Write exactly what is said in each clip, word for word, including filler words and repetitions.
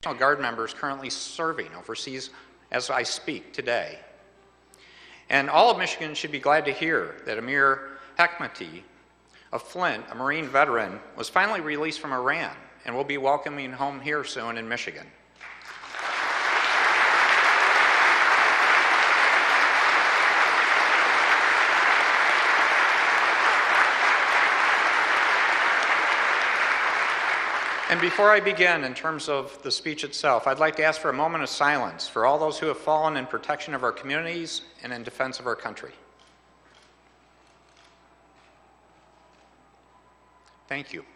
National Guard members currently serving overseas as I speak today. And all of Michigan should be glad to hear that Amir Hekmati of Flint, a Marine veteran, was finally released from Iran and will be welcoming home here soon in Michigan. And before I begin, in terms of the speech itself, I'd like to ask for a moment of silence for all those who have fallen in protection of our communities and in defense of our country. Thank you.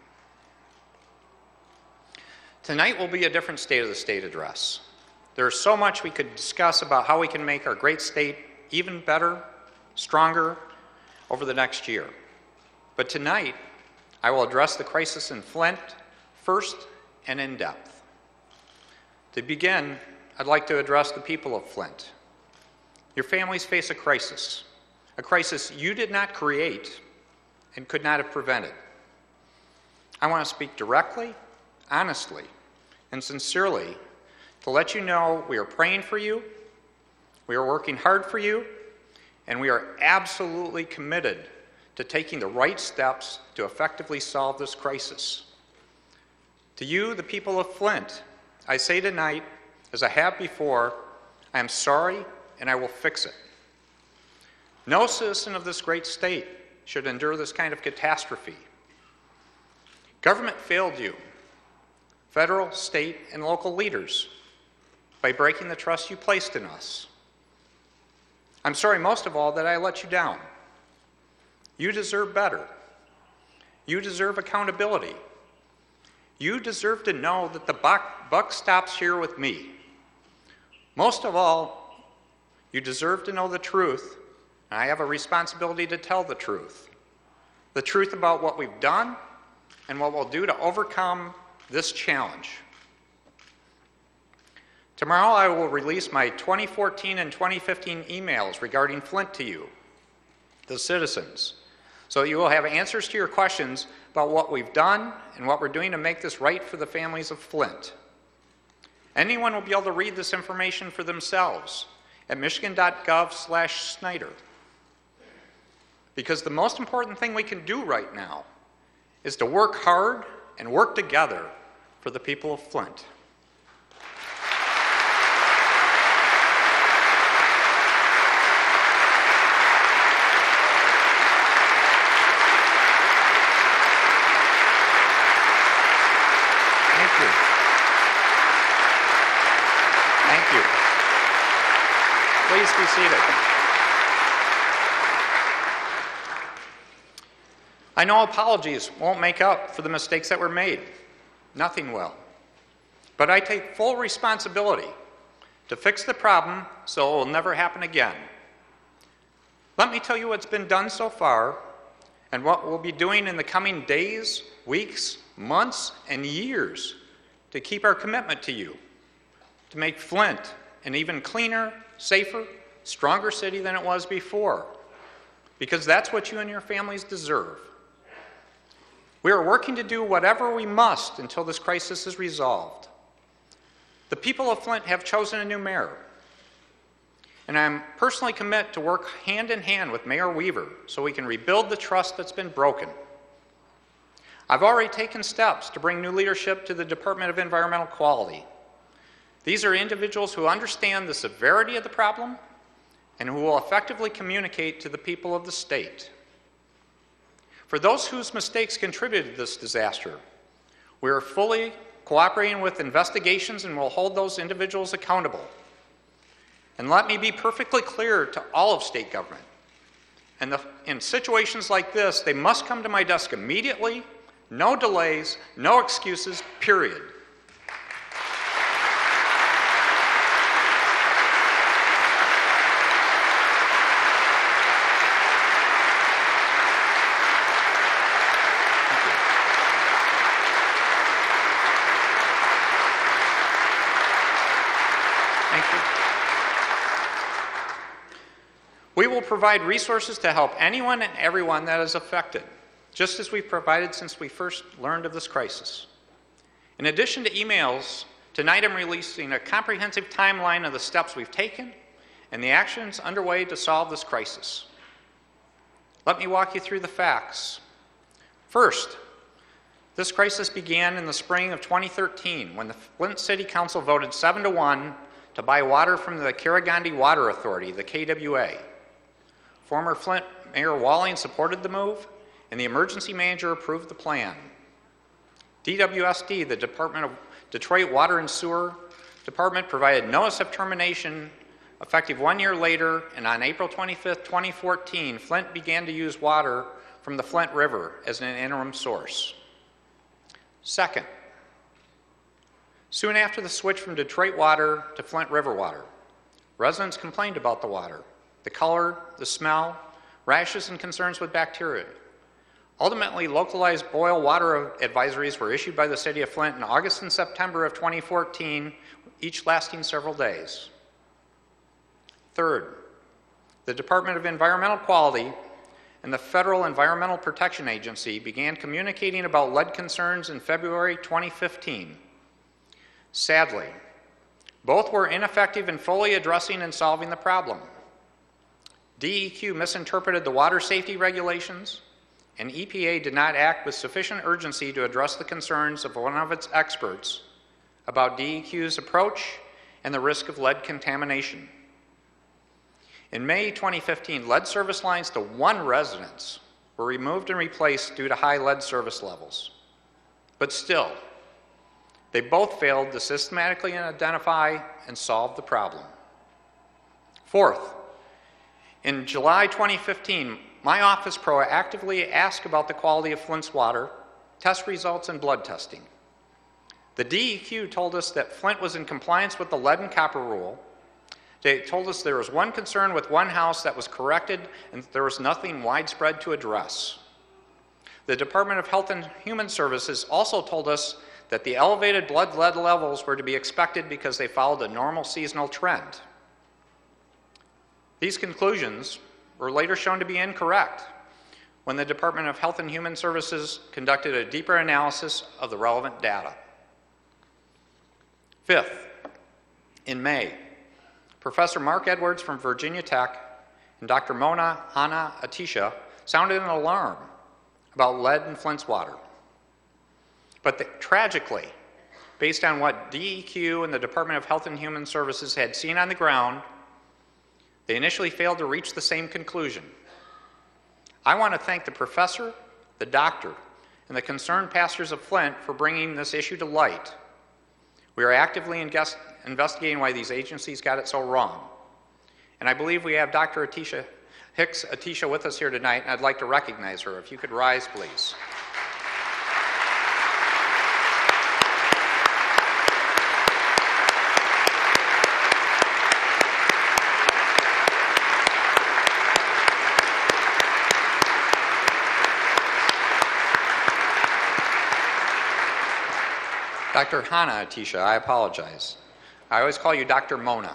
Tonight will be a different State of the State address. There's so much we could discuss about how we can make our great state even better, stronger over the next year. But tonight, I will address the crisis in Flint first and in depth. To begin, I'd like to address the people of Flint. Your families face a crisis, a crisis you did not create and could not have prevented. I want to speak directly, honestly, and sincerely to let you know we are praying for you, we are working hard for you, and we are absolutely committed to taking the right steps to effectively solve this crisis. To you, the people of Flint, I say tonight, as I have before, I am sorry and I will fix it. No citizen of this great state should endure this kind of catastrophe. Government failed you, federal, state, and local leaders, by breaking the trust you placed in us. I'm sorry most of all that I let you down. You deserve better. You deserve accountability. You deserve to know that the buck, buck stops here with me. Most of all, you deserve to know the truth, and I have a responsibility to tell the truth. The truth about what we've done and what we'll do to overcome this challenge. Tomorrow I will release my twenty fourteen and twenty fifteen emails regarding Flint to you, the citizens, so you will have answers to your questions about what we've done and what we're doing to make this right for the families of Flint. Anyone will be able to read this information for themselves at michigan.gov slash Snyder. Because the most important thing we can do right now is to work hard and work together for the people of Flint. Please be seated. I know apologies won't make up for the mistakes that were made. Nothing will. But I take full responsibility to fix the problem so it will never happen again. Let me tell you what's been done so far and what we'll be doing in the coming days, weeks, months, and years to keep our commitment to you, to make Flint an even cleaner, safer, stronger city than it was before, because that's what you and your families deserve. We are working to do whatever we must until this crisis is resolved. The people of Flint have chosen a new mayor, and I'm personally committed to work hand in hand with Mayor Weaver so we can rebuild the trust that's been broken. I've already taken steps to bring new leadership to the Department of Environmental Quality. These are individuals who understand the severity of the problem and who will effectively communicate to the people of the state. For those whose mistakes contributed to this disaster, we are fully cooperating with investigations and will hold those individuals accountable. And let me be perfectly clear to all of state government. And the, in situations like this, they must come to my desk immediately, no delays, no excuses, period. We will provide resources to help anyone and everyone that is affected, just as we've provided since we first learned of this crisis. In addition to emails Tonight I'm releasing a comprehensive timeline of the steps we've taken and the actions underway to solve this crisis. Let me walk you through the facts. First, this crisis began in the spring of twenty thirteen when the Flint City Council voted seven to one to buy water from the Karagandhi Water Authority, the K W A. Former Flint Mayor Walling supported the move, and the emergency manager approved the plan. D W S D, the Department of Detroit Water and Sewer Department, provided notice of termination effective one year later, and on April twenty-fifth, twenty fourteen, Flint began to use water from the Flint River as an interim source. Second, soon after the switch from Detroit water to Flint River water, residents complained about the water, the color, the smell, rashes, and concerns with bacteria. Ultimately, localized boil water advisories were issued by the City of Flint in August and September of twenty fourteen, each lasting several days. Third, the Department of Environmental Quality and the Federal Environmental Protection Agency began communicating about lead concerns in February twenty fifteen. Sadly, both were ineffective in fully addressing and solving the problem. D E Q misinterpreted the water safety regulations, and E P A did not act with sufficient urgency to address the concerns of one of its experts about D E Q's approach and the risk of lead contamination. In May twenty fifteen, lead service lines to one residence were removed and replaced due to high lead service levels. But still, they both failed to systematically identify and solve the problem. Fourth, in July twenty fifteen, my office proactively asked about the quality of Flint's water, test results, and blood testing. The D E Q told us that Flint was in compliance with the lead and copper rule. They told us there was one concern with one house that was corrected and there was nothing widespread to address. The Department of Health and Human Services also told us that the elevated blood lead levels were to be expected because they followed a normal seasonal trend. These conclusions were later shown to be incorrect when the Department of Health and Human Services conducted a deeper analysis of the relevant data. Fifth, in May, Professor Mark Edwards from Virginia Tech and Doctor Mona Hanna Atisha sounded an alarm about lead in Flint's water. But the, tragically, based on what D E Q and the Department of Health and Human Services had seen on the ground, they initially failed to reach the same conclusion. I want to thank the professor, the doctor, and the concerned pastors of Flint for bringing this issue to light. We are actively investigating why these agencies got it so wrong. And I believe we have Doctor Atisha Hicks Atisha with us here tonight, and I'd like to recognize her. If you could rise, please. Doctor Hanna Atisha, I apologize. I always call you Doctor Mona.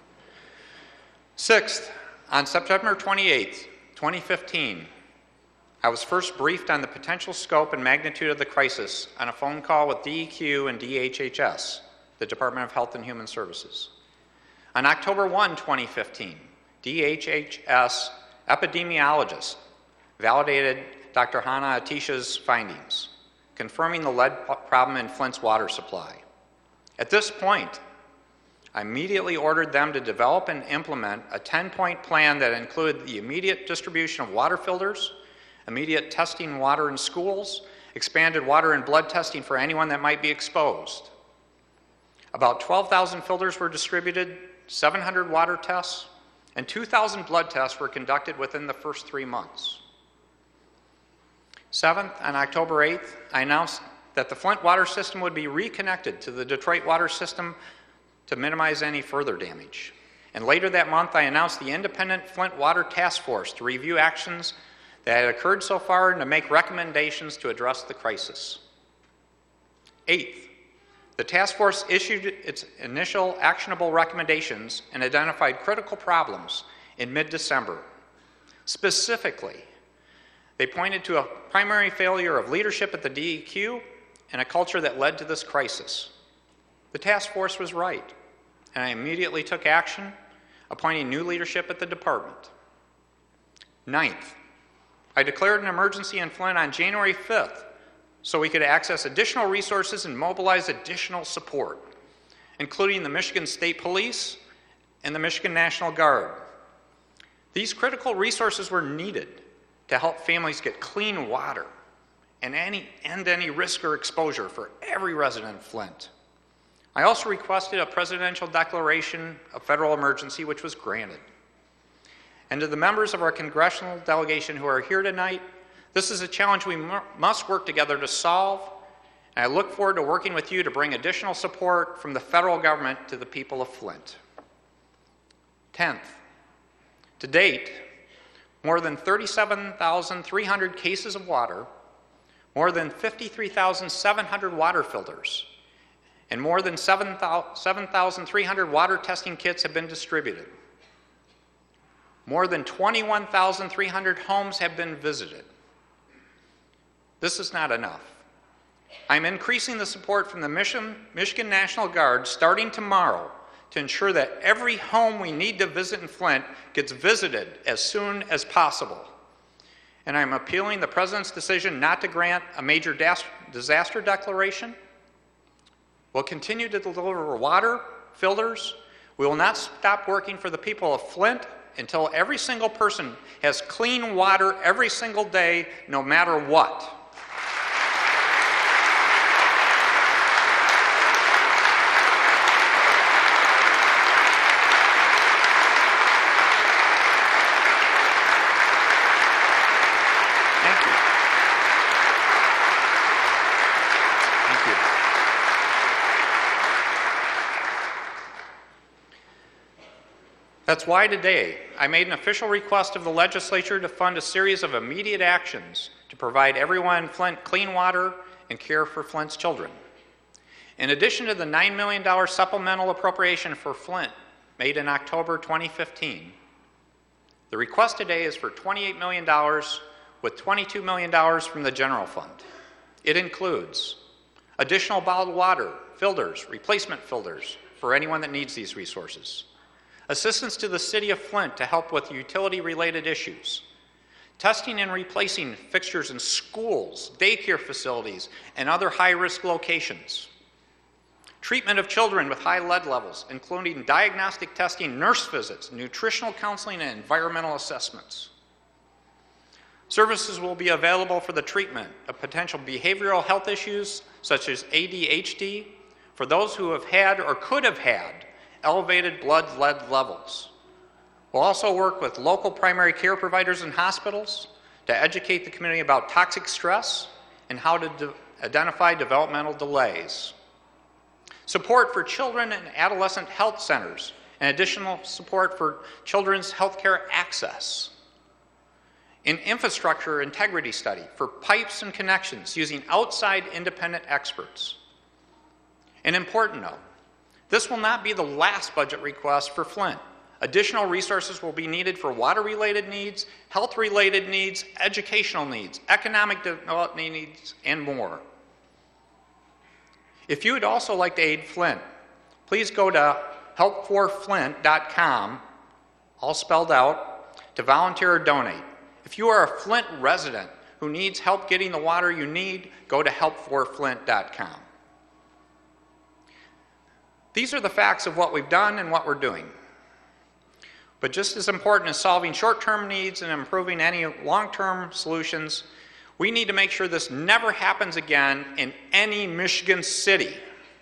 Sixth, on September twenty-eighth, twenty fifteen, I was first briefed on the potential scope and magnitude of the crisis on a phone call with D E Q and D H H S, the Department of Health and Human Services. On October first, twenty fifteen, D H H S epidemiologist validated Doctor Hanna Atisha's findings, confirming the lead problem in Flint's water supply. At this point, I immediately ordered them to develop and implement a ten-point plan that included the immediate distribution of water filters, immediate testing water in schools, expanded water and blood testing for anyone that might be exposed. About twelve thousand filters were distributed, seven hundred water tests, and two thousand blood tests were conducted within the first three months. Seventh, on October eighth, I announced that the Flint water system would be reconnected to the Detroit water system to minimize any further damage. And later that month, I announced the independent Flint Water Task Force to review actions that had occurred so far and to make recommendations to address the crisis. Eighth, the task force issued its initial actionable recommendations and identified critical problems in mid-December. Specifically, they pointed to a primary failure of leadership at the D E Q and a culture that led to this crisis. The task force was right, and I immediately took action, appointing new leadership at the department. Ninth, I declared an emergency in Flint on January fifth so we could access additional resources and mobilize additional support, including the Michigan State Police and the Michigan National Guard. These critical resources were needed to help families get clean water and any, end any risk or exposure for every resident of Flint. I also requested a presidential declaration of federal emergency, which was granted. And to the members of our congressional delegation who are here tonight, this is a challenge we must work together to solve, and I look forward to working with you to bring additional support from the federal government to the people of Flint. Tenth, to date, more than thirty-seven thousand three hundred cases of water, more than fifty-three thousand seven hundred water filters, and more than seven thousand three hundred water testing kits have been distributed. More than twenty-one thousand three hundred homes have been visited. This is not enough. I'm increasing the support from the Michigan, Michigan National Guard starting tomorrow to ensure that every home we need to visit in Flint gets visited as soon as possible. And I'm appealing the President's decision not to grant a major disaster declaration. We'll continue to deliver water, filters. We will not stop working for the people of Flint until every single person has clean water every single day, no matter what. Thank you. Thank you. That's why today I made an official request of the legislature to fund a series of immediate actions to provide everyone in Flint clean water and care for Flint's children. In addition to the nine million dollars supplemental appropriation for Flint made in October twenty fifteen, the request today is for twenty-eight million dollars with twenty-two million dollars from the general fund. It includes additional bottled water, filters, replacement filters for anyone that needs these resources, assistance to the City of Flint to help with utility-related issues, testing and replacing fixtures in schools, daycare facilities, and other high-risk locations, treatment of children with high lead levels, including diagnostic testing, nurse visits, nutritional counseling, and environmental assessments. Services will be available for the treatment of potential behavioral health issues such as A D H D for those who have had or could have had elevated blood lead levels. We'll also work with local primary care providers and hospitals to educate the community about toxic stress and how to de- identify developmental delays. Support for children and adolescent health centers and additional support for children's healthcare access. An infrastructure integrity study for pipes and connections using outside independent experts. An important note, this will not be the last budget request for Flint. Additional resources will be needed for water-related needs, health-related needs, educational needs, economic development needs, and more. If you would also like to aid Flint, please go to help for flint dot com, all spelled out, to volunteer or donate. If you are a Flint resident who needs help getting the water you need, go to help for flint dot com. These are the facts of what we've done and what we're doing. But just as important as solving short-term needs and improving any long-term solutions, we need to make sure this never happens again in any Michigan city.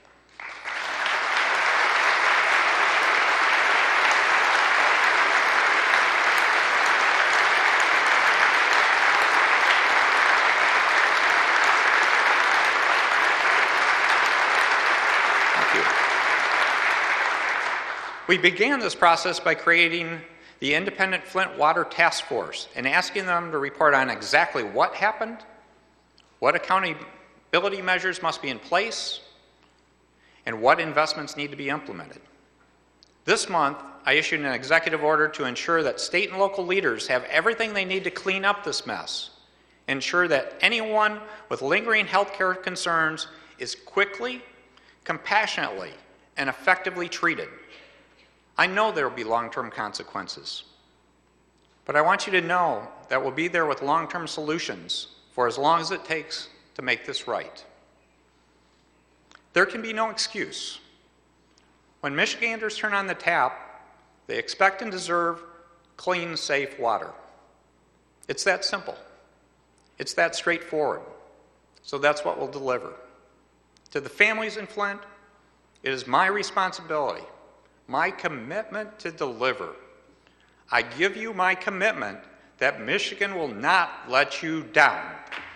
We began this process by creating the Independent Flint Water Task Force and asking them to report on exactly what happened, what accountability measures must be in place, and what investments need to be implemented. This month, I issued an executive order to ensure that state and local leaders have everything they need to clean up this mess, ensure that anyone with lingering health care concerns is quickly, compassionately, and effectively treated. I know there will be long-term consequences, but I want you to know that we'll be there with long-term solutions for as long as it takes to make this right. There can be no excuse. When Michiganders turn on the tap, they expect and deserve clean, safe water. It's that simple. It's that straightforward. So that's what we'll deliver. To the families in Flint, it is my responsibility, my commitment to deliver. I give you my commitment that Michigan will not let you down.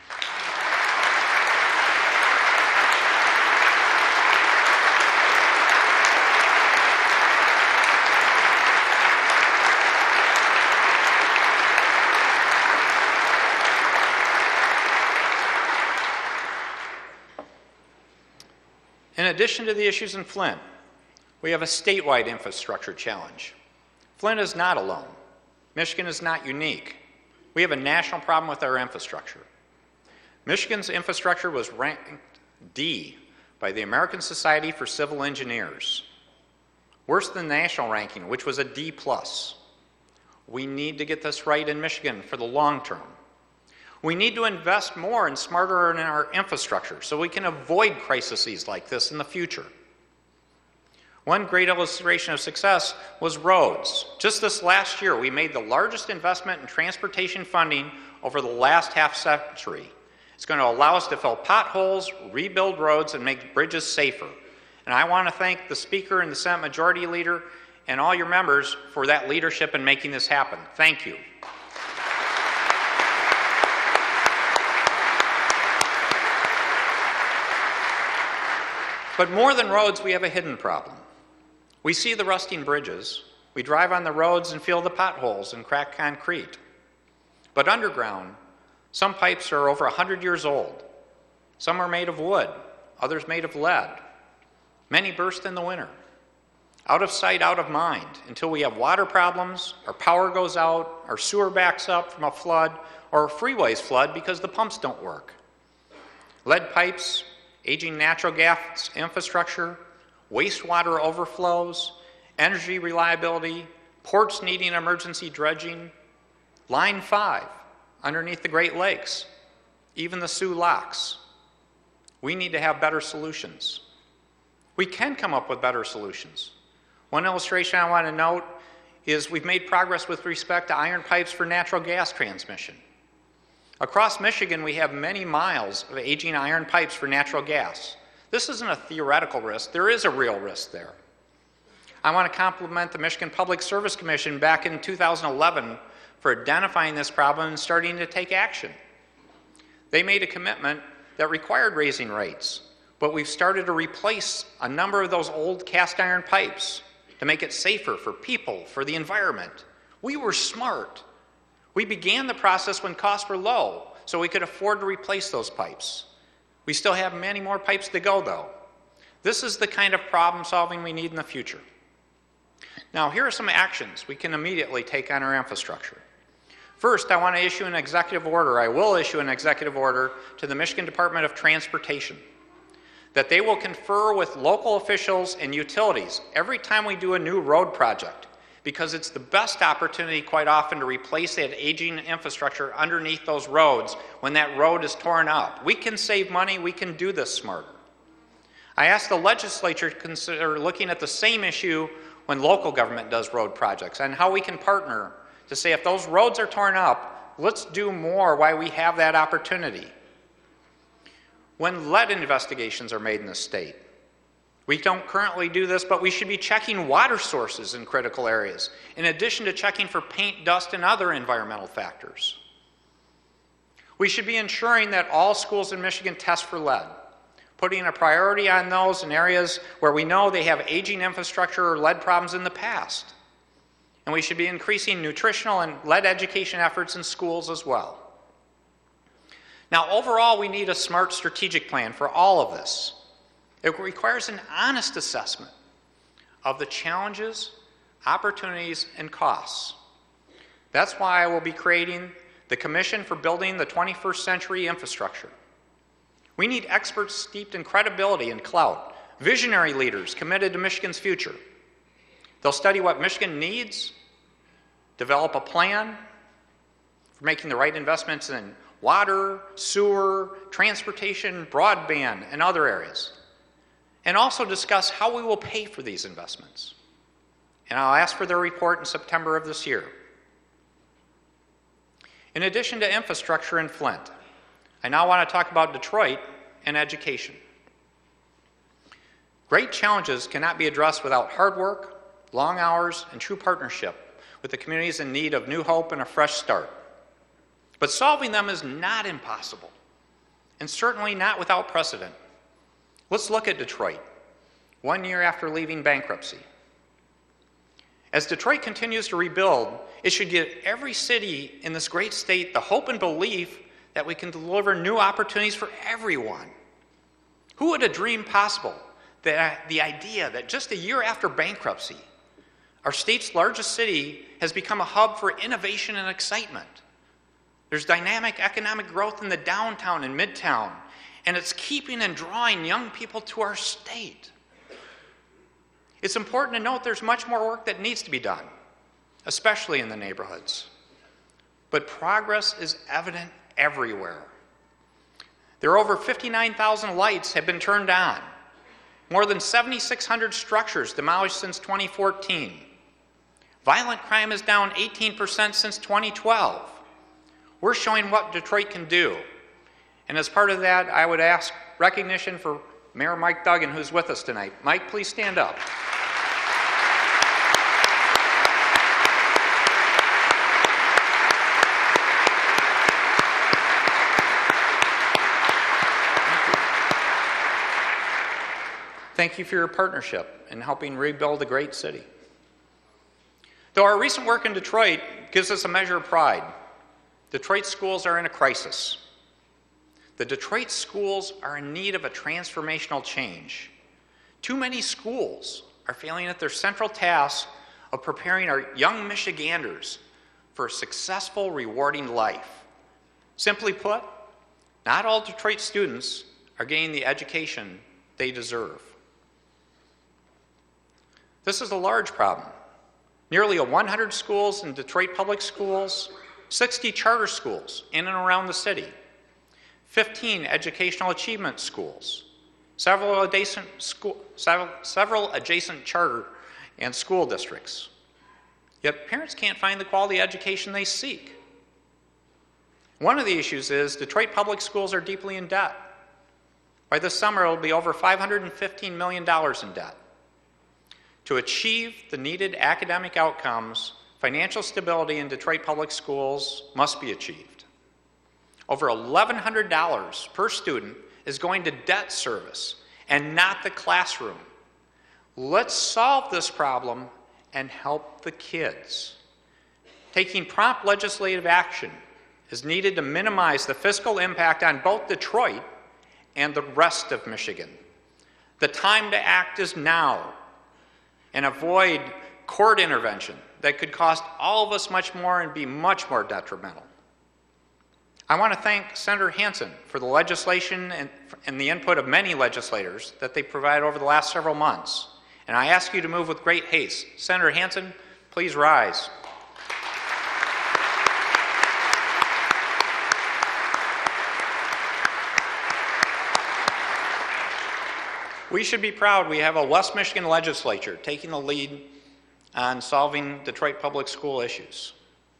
In addition to the issues in Flint, we have a statewide infrastructure challenge. Flint is not alone. Michigan is not unique. We have a national problem with our infrastructure. Michigan's infrastructure was ranked D by the American Society for Civil Engineers, worse than the national ranking, which was a D plus. We need to get this right in Michigan for the long term. We need to invest more and smarter in our infrastructure so we can avoid crises like this in the future. One great illustration of success was roads. Just this last year, we made the largest investment in transportation funding over the last half century. It's going to allow us to fill potholes, rebuild roads, and make bridges safer. And I want to thank the Speaker and the Senate Majority Leader and all your members for that leadership in making this happen. Thank you. But more than roads, we have a hidden problem. We see the rusting bridges, we drive on the roads and feel the potholes and cracked concrete. But underground, some pipes are over one hundred years old. Some are made of wood, others made of lead. Many burst in the winter. Out of sight, out of mind, until we have water problems, our power goes out, our sewer backs up from a flood, or our freeways flood because the pumps don't work. Lead pipes, aging natural gas infrastructure, wastewater overflows, energy reliability, ports needing emergency dredging, Line five underneath the Great Lakes, even the Sioux Locks. We need to have better solutions. We can come up with better solutions. One illustration I want to note is we've made progress with respect to iron pipes for natural gas transmission. Across Michigan, we have many miles of aging iron pipes for natural gas. This isn't a theoretical risk. There is a real risk there. I want to compliment the Michigan Public Service Commission back in two thousand eleven for identifying this problem and starting to take action. They made a commitment that required raising rates, but we've started to replace a number of those old cast iron pipes to make it safer for people, for the environment. We were smart. We began the process when costs were low, so we could afford to replace those pipes. We still have many more pipes to go, though. This is the kind of problem solving we need in the future. Now, here are some actions we can immediately take on our infrastructure. First, I want to issue an executive order. I will issue an executive order to the Michigan Department of Transportation that they will confer with local officials and utilities every time we do a new road project, because it's the best opportunity quite often to replace that aging infrastructure underneath those roads when that road is torn up. We can save money, we can do this smarter. I asked the legislature to consider looking at the same issue when local government does road projects and how we can partner to say if those roads are torn up, let's do more while we have that opportunity. When lead investigations are made in the state, we don't currently do this, but we should be checking water sources in critical areas, in addition to checking for paint, dust, and other environmental factors. We should be ensuring that all schools in Michigan test for lead, putting a priority on those in areas where we know they have aging infrastructure or lead problems in the past. And we should be increasing nutritional and lead education efforts in schools as well. Now, overall, we need a smart strategic plan for all of this. It requires an honest assessment of the challenges, opportunities, and costs. That's why I will be creating the Commission for Building the twenty-first Century Infrastructure. We need experts steeped in credibility and clout, visionary leaders committed to Michigan's future. They'll study what Michigan needs, develop a plan for making the right investments in water, sewer, transportation, broadband, and other areas, and also discuss how we will pay for these investments. And I'll ask for their report in September of this year. In addition to infrastructure in Flint, I now want to talk about Detroit and education. Great challenges cannot be addressed without hard work, long hours, and true partnership with the communities in need of new hope and a fresh start. But solving them is not impossible, and certainly not without precedent. Let's look at Detroit, one year after leaving bankruptcy. As Detroit continues to rebuild, it should give every city in this great state the hope and belief that we can deliver new opportunities for everyone. Who would have dreamed possible that the idea that just a year after bankruptcy, our state's largest city has become a hub for innovation and excitement? There's dynamic economic growth in the downtown and midtown, and it's keeping and drawing young people to our state. It's important to note there's much more work that needs to be done, especially in the neighborhoods. But progress is evident everywhere. There are over fifty-nine thousand lights have been turned on, more than seven thousand six hundred structures demolished since twenty fourteen. Violent crime is down eighteen percent since twenty twelve. We're showing what Detroit can do. And as part of that, I would ask recognition for Mayor Mike Duggan, who's with us tonight. Mike, please stand up. Thank you for your partnership in helping rebuild a great city. Though our recent work in Detroit gives us a measure of pride, Detroit schools are in a crisis. The Detroit schools are in need of a transformational change. Too many schools are failing at their central task of preparing our young Michiganders for a successful, rewarding life. Simply put, not all Detroit students are getting the education they deserve. This is a large problem. Nearly one hundred schools in Detroit public schools, sixty charter schools in and around the city, fifteen educational achievement schools, several adjacent, school, several, several adjacent charter and school districts. Yet parents can't find the quality education they seek. One of the issues is Detroit public schools are deeply in debt. By this summer, it will be over five hundred fifteen million dollars in debt. To achieve the needed academic outcomes, financial stability in Detroit public schools must be achieved. Over eleven hundred dollars per student is going to debt service and not the classroom. Let's solve this problem and help the kids. Taking prompt legislative action is needed to minimize the fiscal impact on both Detroit and the rest of Michigan. The time to act is now, and avoid court intervention that could cost all of us much more and be much more detrimental. I want to thank Senator Hansen for the legislation and, and the input of many legislators that they provided over the last several months. And I ask you to move with great haste. Senator Hansen, please rise. We should be proud we have a West Michigan legislature taking the lead on solving Detroit public school issues.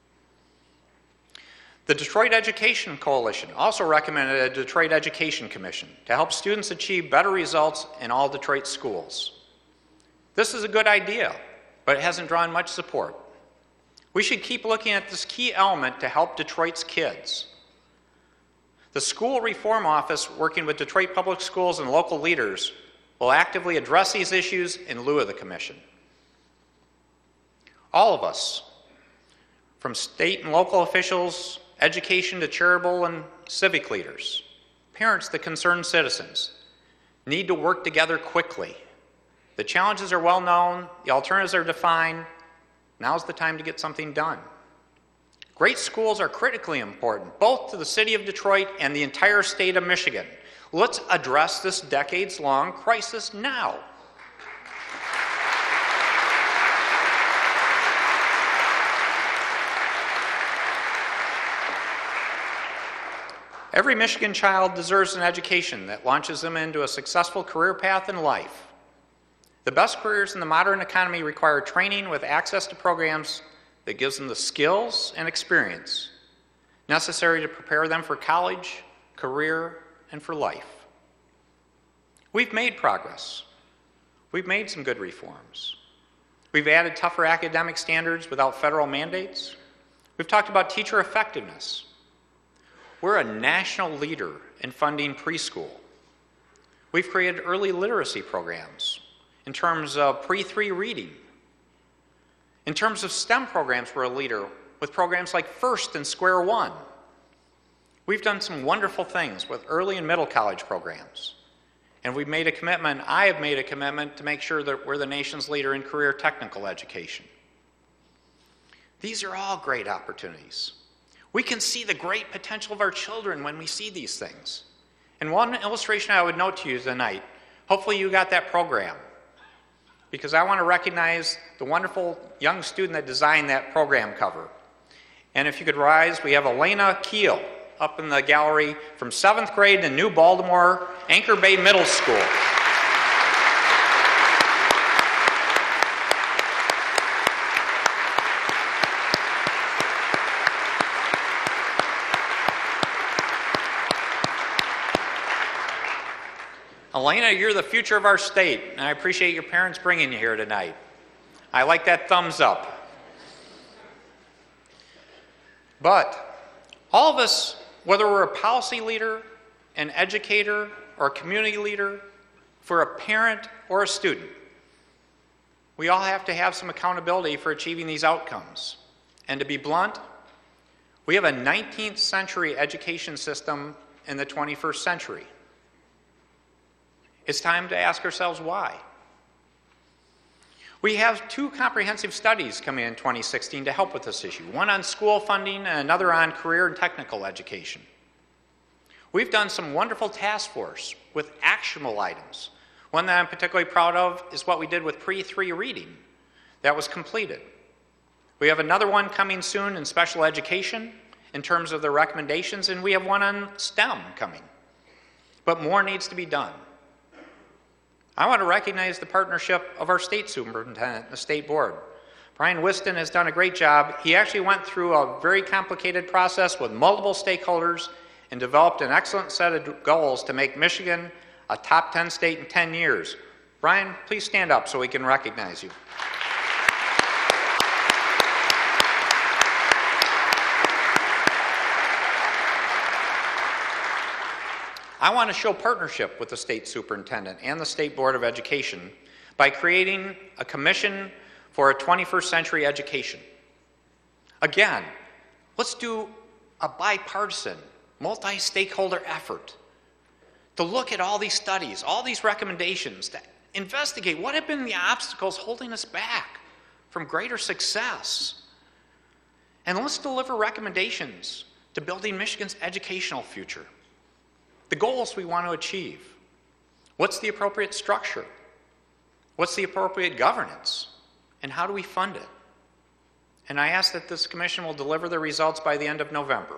The Detroit Education Coalition also recommended a Detroit Education Commission to help students achieve better results in all Detroit schools. This is a good idea, but it hasn't drawn much support. We should keep looking at this key element to help Detroit's kids. The School Reform Office, working with Detroit Public Schools and local leaders, will actively address these issues in lieu of the commission. All of us, from state and local officials, education to charitable and civic leaders, parents to concerned citizens, need to work together quickly. The challenges are well known, the alternatives are defined. Now's the time to get something done. Great schools are critically important, both to the city of Detroit and the entire state of Michigan. Let's address this decades-long crisis now. Every Michigan child deserves an education that launches them into a successful career path in life. The best careers in the modern economy require training with access to programs that gives them the skills and experience necessary to prepare them for college, career, and for life. We've made progress. We've made some good reforms. We've added tougher academic standards without federal mandates. We've talked about teacher effectiveness. We're a national leader in funding preschool. We've created early literacy programs in terms of pre three reading. In terms of STEM programs, we're a leader with programs like FIRST and Square One. We've done some wonderful things with early and middle college programs. And we've made a commitment, I have made a commitment to make sure that we're the nation's leader in career technical education. These are all great opportunities. We can see the great potential of our children when we see these things. And one illustration I would note to you tonight, hopefully you got that program, because I want to recognize the wonderful young student that designed that program cover. And if you could rise, we have Elena Keel up in the gallery from seventh grade in New Baltimore, Anchor Bay Middle School. Elena, you're the future of our state, and I appreciate your parents bringing you here tonight. I like that thumbs up. But all of us, whether we're a policy leader, an educator, or a community leader, for a parent or a student, we all have to have some accountability for achieving these outcomes. And to be blunt, we have a nineteenth century education system in the twenty-first century. It's time to ask ourselves why. We have two comprehensive studies coming in twenty sixteen to help with this issue, one on school funding and another on career and technical education. We've done some wonderful task force with actionable items. One that I'm particularly proud of is what we did with pre three reading that was completed. We have another one coming soon in special education in terms of the recommendations, and we have one on STEM coming. But more needs to be done. I want to recognize the partnership of our state superintendent and the state board. Brian Whiston has done a great job. He actually went through a very complicated process with multiple stakeholders and developed an excellent set of goals to make Michigan a top ten state in ten years. Brian, please stand up so we can recognize you. I want to show partnership with the state superintendent and the State Board of Education by creating a commission for a twenty-first century education. Again, let's do a bipartisan, multi-stakeholder effort to look at all these studies, all these recommendations, to investigate what have been the obstacles holding us back from greater success. And let's deliver recommendations to building Michigan's educational future. The goals we want to achieve. What's the appropriate structure? What's the appropriate governance? And how do we fund it? And I ask that this commission will deliver the results by the end of November.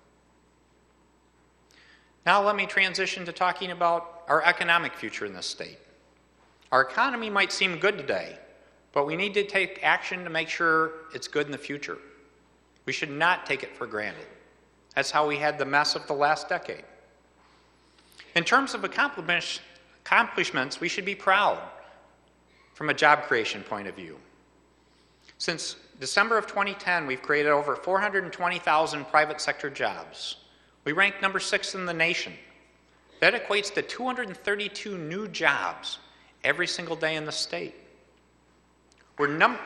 Now let me transition to talking about our economic future in this state. Our economy might seem good today, but we need to take action to make sure it's good in the future. We should not take it for granted. That's how we had the mess of the last decade. In terms of accomplishments, we should be proud from a job creation point of view. Since December of twenty ten, we've created over four hundred twenty thousand private sector jobs. We rank number six in the nation. That equates to two hundred thirty-two new jobs every single day in the state. We're number...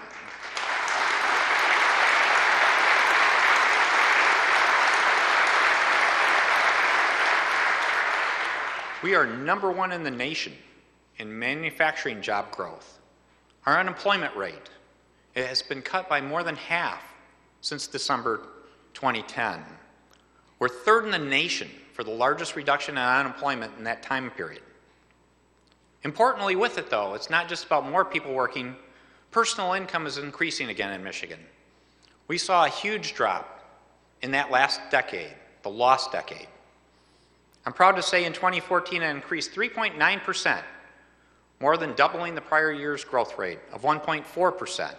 We are number one in the nation in manufacturing job growth. Our unemployment rate it has been cut by more than half since December twenty ten. We're third in the nation for for the largest reduction in unemployment in that time period. Importantly with it, though, it's not just about more people working. Personal income is increasing again in Michigan. We saw a huge drop in that last decade, the lost decade. I'm proud to say in twenty fourteen it increased three point nine percent, more than doubling the prior year's growth rate of one point four percent.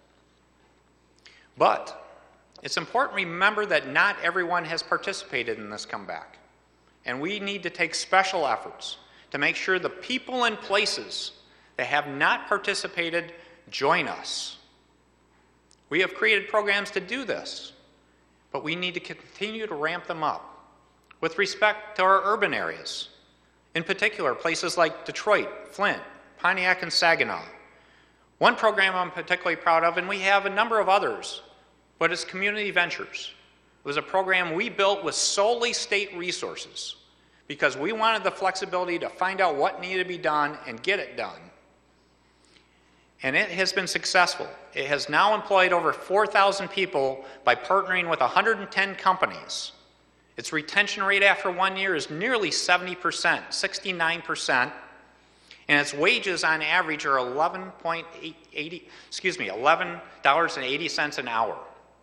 But it's important to remember that not everyone has participated in this comeback, and we need to take special efforts to make sure the people and places that have not participated join us. We have created programs to do this, but we need to continue to ramp them up with respect to our urban areas, in particular places like Detroit, Flint, Pontiac, and Saginaw. One program I'm particularly proud of, and we have a number of others, but it's Community Ventures. It was a program we built with solely state resources because we wanted the flexibility to find out what needed to be done and get it done. And it has been successful. It has now employed over four thousand people by partnering with one hundred ten companies. Its retention rate after one year is nearly seventy percent, sixty-nine percent, and its wages on average are eleven point eight zero, excuse me, eleven dollars and eighty cents an hour.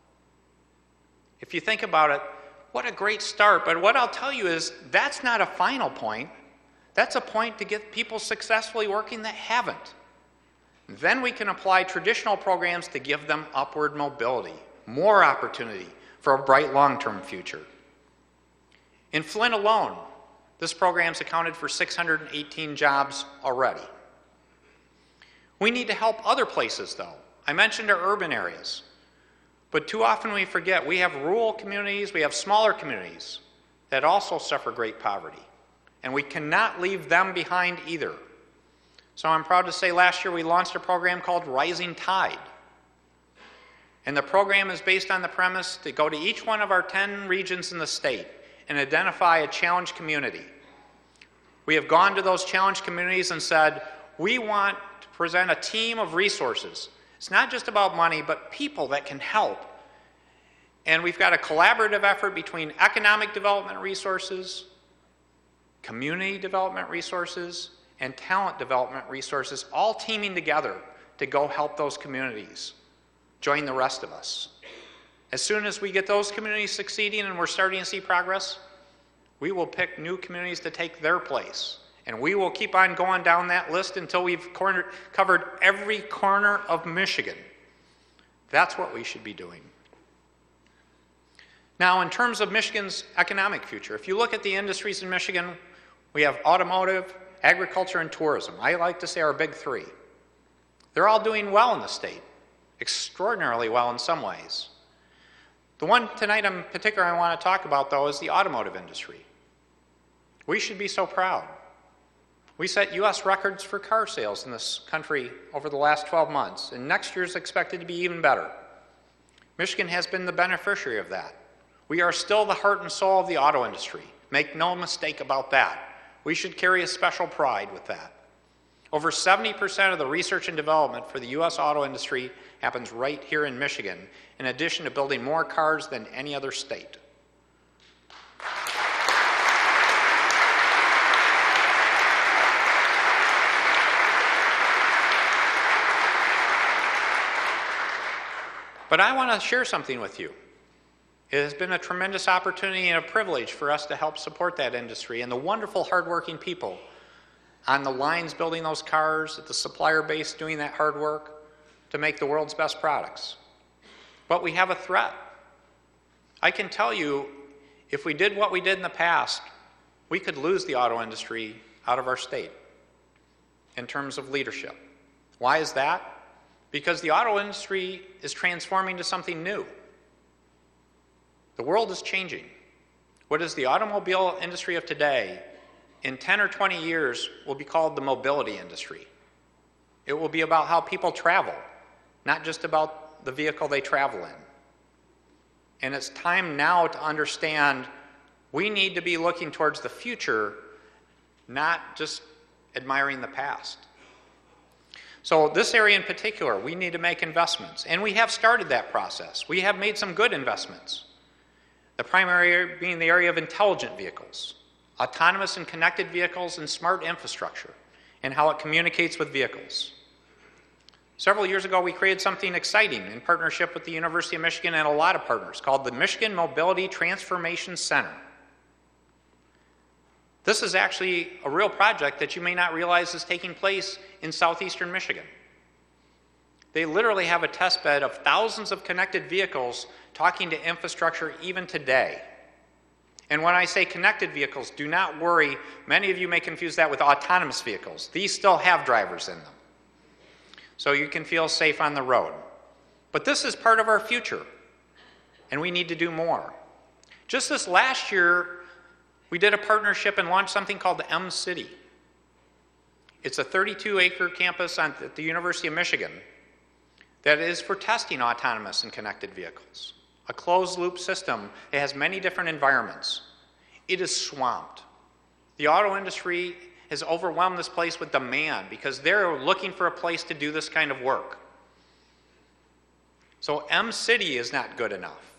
If you think about it, what a great start, but what I'll tell you is that's not a final point. That's a point to get people successfully working that haven't. Then we can apply traditional programs to give them upward mobility, more opportunity for a bright long-term future. In Flint alone, this program's accounted for six hundred eighteen jobs already. We need to help other places, though. I mentioned our urban areas. But too often we forget we have rural communities, we have smaller communities that also suffer great poverty. And we cannot leave them behind either. So I'm proud to say last year we launched a program called Rising Tide. And the program is based on the premise to go to each one of our ten regions in the state and identify a challenged community. We have gone to those challenged communities and said, we want to present a team of resources. It's not just about money, but people that can help. And we've got a collaborative effort between economic development resources, community development resources, and talent development resources, all teaming together to go help those communities. Join the rest of us. As soon as we get those communities succeeding and we're starting to see progress, we will pick new communities to take their place. And we will keep on going down that list until we've cornered, covered every corner of Michigan. That's what we should be doing. Now, in terms of Michigan's economic future, if you look at the industries in Michigan, we have automotive, agriculture, and tourism. I like to say our big three. They're all doing well in the state, extraordinarily well in some ways. The one tonight in particular I want to talk about, though, is the automotive industry. We should be so proud. We set U S records for car sales in this country over the last twelve months, and next year is expected to be even better. Michigan has been the beneficiary of that. We are still the heart and soul of the auto industry. Make no mistake about that. We should carry a special pride with that. Over seventy percent of the research and development for the U S auto industry happens right here in Michigan, in addition to building more cars than any other state. But I want to share something with you. It has been a tremendous opportunity and a privilege for us to help support that industry and the wonderful, hardworking people on the lines building those cars, at the supplier base doing that hard work to make the world's best products. But we have a threat. I can tell you, if we did what we did in the past, we could lose the auto industry out of our state in terms of leadership. Why is that? Because the auto industry is transforming to something new. The world is changing. What is the automobile industry of today, in ten or twenty years, will be called the mobility industry. It will be about how people travel, not just about the vehicle they travel in. And it's time now to understand we need to be looking towards the future, not just admiring the past. So this area in particular, we need to make investments, and we have started that process. We have made some good investments. The primary area being the area of intelligent vehicles, autonomous and connected vehicles, and smart infrastructure, and how it communicates with vehicles. Several years ago, we created something exciting in partnership with the University of Michigan and a lot of partners called the Michigan Mobility Transformation Center. This is actually a real project that you may not realize is taking place in southeastern Michigan. They literally have a test bed of thousands of connected vehicles talking to infrastructure even today. And when I say connected vehicles, do not worry. Many of you may confuse that with autonomous vehicles. These still have drivers in them. So you can feel safe on the road. But this is part of our future, and we need to do more. Just this last year, we did a partnership and launched something called the M-City. It's a thirty-two acre campus on, at the University of Michigan that is for testing autonomous and connected vehicles. A closed-loop system that has many different environments. It is swamped. The auto industry has overwhelmed this place with demand because they're looking for a place to do this kind of work. So M-City is not good enough.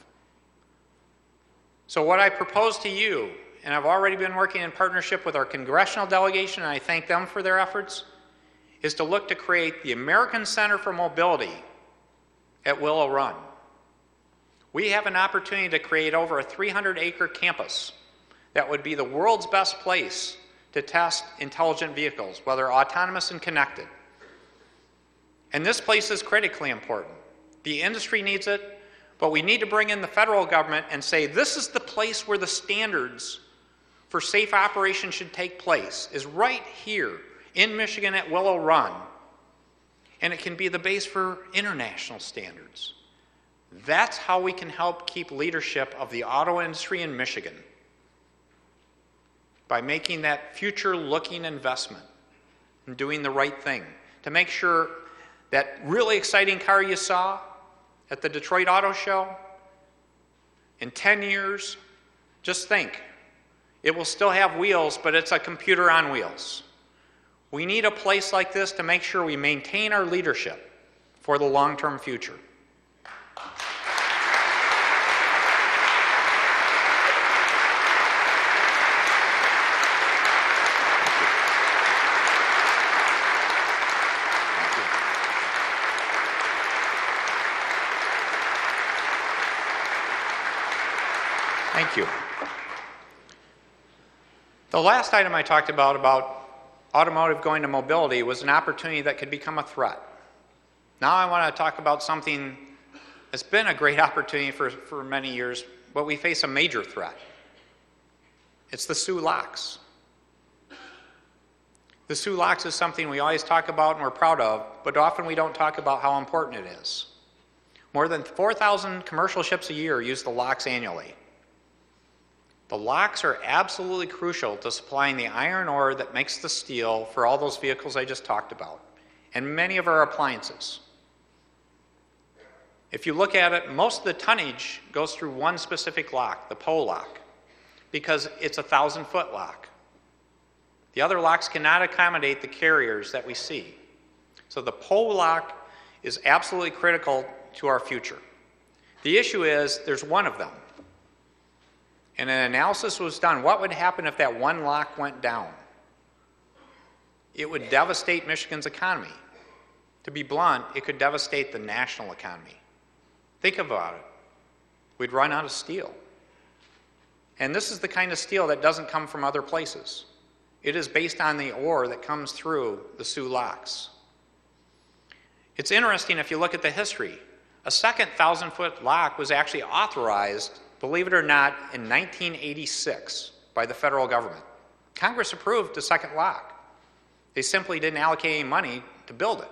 So what I propose to you, and I've already been working in partnership with our congressional delegation, and I thank them for their efforts, is to look to create the American Center for Mobility at Willow Run. We have an opportunity to create over a three hundred acre campus that would be the world's best place to test intelligent vehicles, whether autonomous and connected. And this place is critically important. The industry needs it, but we need to bring in the federal government and say, this is the place where the standards for safe operation should take place, is right here in Michigan at Willow Run. And it can be the base for international standards. That's how we can help keep leadership of the auto industry in Michigan, by making that future-looking investment and doing the right thing to make sure that really exciting car you saw at the Detroit Auto Show, in ten years, just think, it will still have wheels, but it's a computer on wheels. We need a place like this to make sure we maintain our leadership for the long-term future. Thank you. The last item I talked about, about automotive going to mobility, was an opportunity that could become a threat. Now I want to talk about something that's been a great opportunity for, for many years, but we face a major threat. It's the S U locks. The S U locks is something we always talk about and we're proud of, but often we don't talk about how important it is. More than four thousand commercial ships a year use the locks annually. The locks are absolutely crucial to supplying the iron ore that makes the steel for all those vehicles I just talked about, and many of our appliances. If you look at it, most of the tonnage goes through one specific lock, the Poe lock, because it's a thousand foot lock. The other locks cannot accommodate the carriers that we see. So the Poe lock is absolutely critical to our future. The issue is there's one of them. And an analysis was done. What would happen if that one lock went down? It would devastate Michigan's economy. To be blunt, it could devastate the national economy. Think about it. We'd run out of steel. And this is the kind of steel that doesn't come from other places. It is based on the ore that comes through the S U locks. It's interesting if you look at the history. A second thousand-foot lock was actually authorized, believe it or not, in nineteen eighty-six by the federal government. Congress approved the second lock. They simply didn't allocate any money to build it.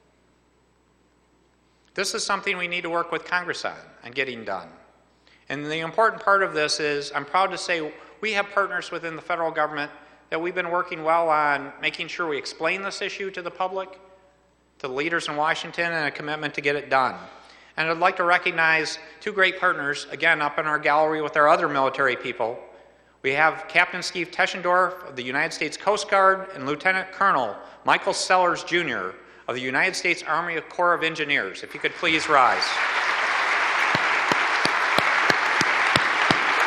This is something we need to work with Congress on and getting done. And the important part of this is, I'm proud to say, we have partners within the federal government that we've been working well on making sure we explain this issue to the public, to the leaders in Washington, and a commitment to get it done. And I'd like to recognize two great partners, again, up in our gallery with our other military people. We have Captain Steve Teschendorf of the United States Coast Guard and Lieutenant Colonel Michael Sellers, Junior of the United States Army Corps of Engineers. If you could please rise.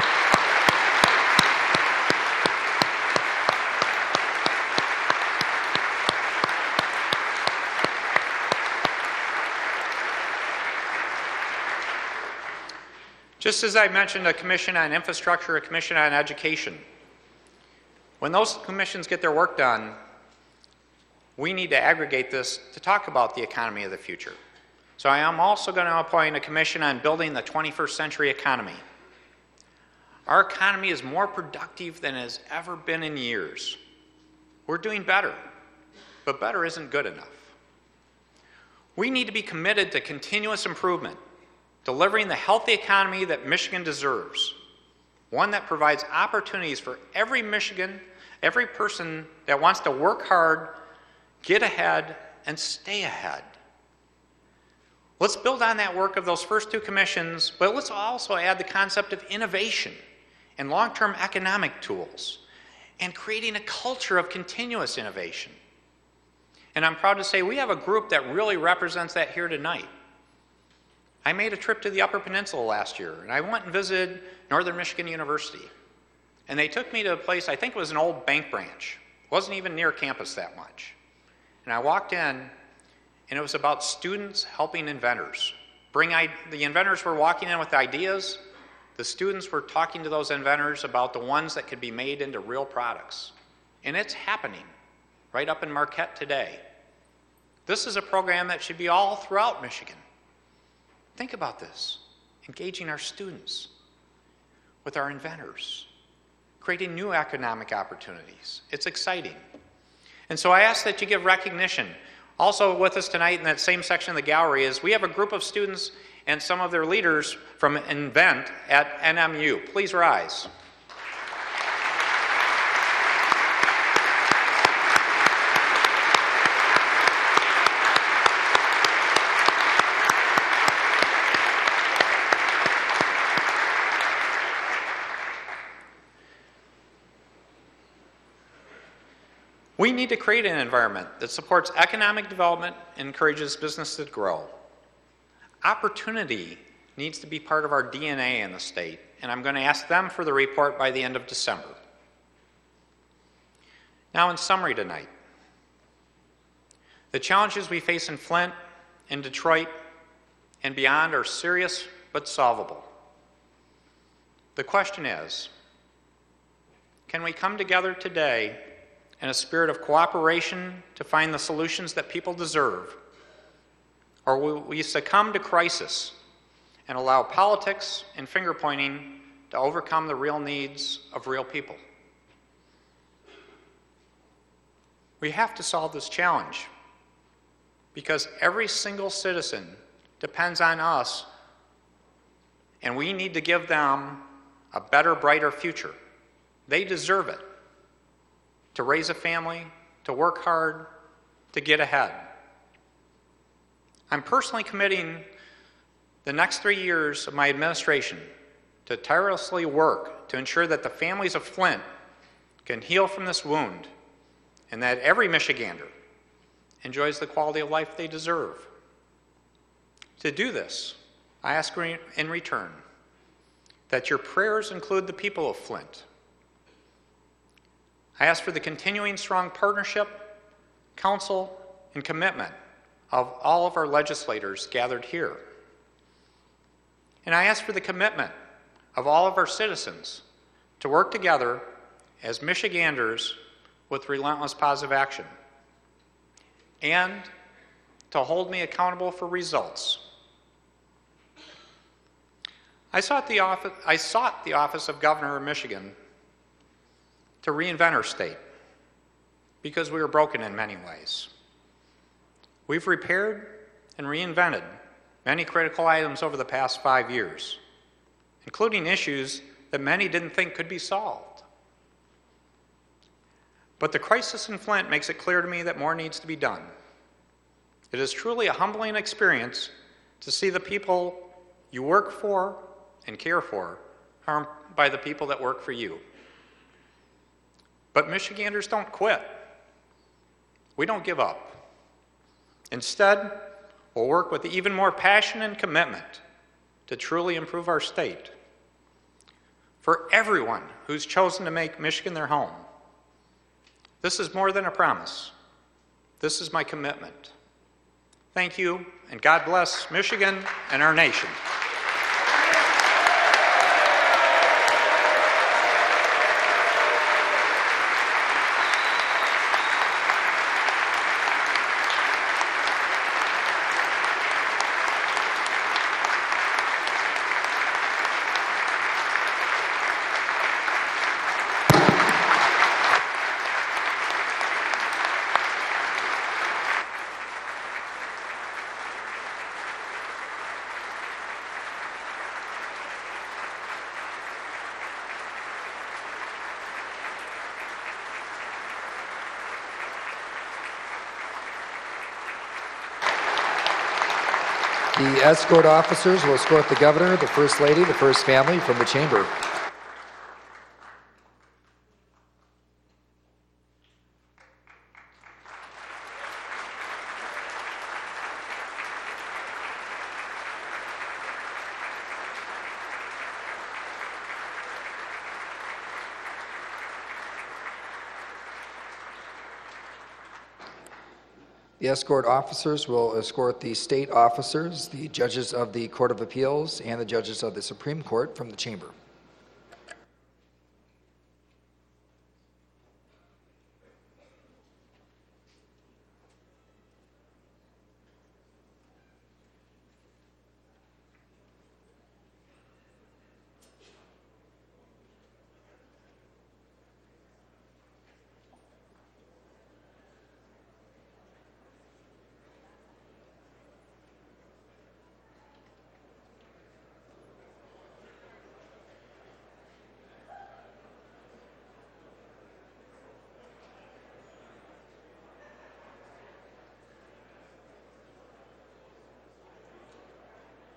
Just as I mentioned a commission on infrastructure, a commission on education, when those commissions get their work done, we need to aggregate this to talk about the economy of the future. So I am also going to appoint a commission on building the twenty-first century economy. Our economy is more productive than it has ever been in years. We're doing better, but better isn't good enough. We need to be committed to continuous improvement, delivering the healthy economy that Michigan deserves, one that provides opportunities for every Michigan, every person that wants to work hard, get ahead, and stay ahead. Let's build on that work of those first two commissions, but let's also add the concept of innovation and long-term economic tools and creating a culture of continuous innovation. And I'm proud to say we have a group that really represents that here tonight. I made a trip to the Upper Peninsula last year, and I went and visited Northern Michigan University. And they took me to a place, I think it was an old bank branch. It wasn't even near campus that much. And I walked in, and it was about students helping inventors. Bring I- the inventors were walking in with ideas. The students were talking to those inventors about the ones that could be made into real products. And it's happening right up in Marquette today. This is a program that should be all throughout Michigan. Think about this, engaging our students with our inventors, creating new economic opportunities. It's exciting. And so I ask that you give recognition. Also with us tonight in that same section of the gallery is we have a group of students and some of their leaders from Invent at N M U. Please rise. We need to create an environment that supports economic development and encourages business to grow. Opportunity needs to be part of our D N A in the state, and I'm going to ask them for the report by the end of December. Now, in summary tonight, the challenges we face in Flint, in Detroit, and beyond are serious but solvable. The question is, can we come together today in a spirit of cooperation to find the solutions that people deserve? Or will we succumb to crisis and allow politics and finger-pointing to overcome the real needs of real people? We have to solve this challenge because every single citizen depends on us, and we need to give them a better, brighter future. They deserve it. To raise a family, to work hard, to get ahead. I'm personally committing the next three years of my administration to tirelessly work to ensure that the families of Flint can heal from this wound and that every Michigander enjoys the quality of life they deserve. To do this, I ask in return that your prayers include the people of Flint. I ask for the continuing strong partnership, counsel, and commitment of all of our legislators gathered here. And I ask for the commitment of all of our citizens to work together as Michiganders with relentless positive action and to hold me accountable for results. I sought the office, I sought the office of Governor of Michigan to reinvent our state because we were broken in many ways. We've repaired and reinvented many critical items over the past five years, including issues that many didn't think could be solved. But the crisis in Flint makes it clear to me that more needs to be done. It is truly a humbling experience to see the people you work for and care for harmed by the people that work for you. But Michiganders don't quit. We don't give up. Instead, we'll work with even more passion and commitment to truly improve our state. For everyone who's chosen to make Michigan their home, this is more than a promise. This is my commitment. Thank you, and God bless Michigan and our nation. The escort officers will escort the Governor, the First Lady, the First Family from the Chamber. The escort officers will escort the state officers, the judges of the Court of Appeals, and the judges of the Supreme Court from the Chamber.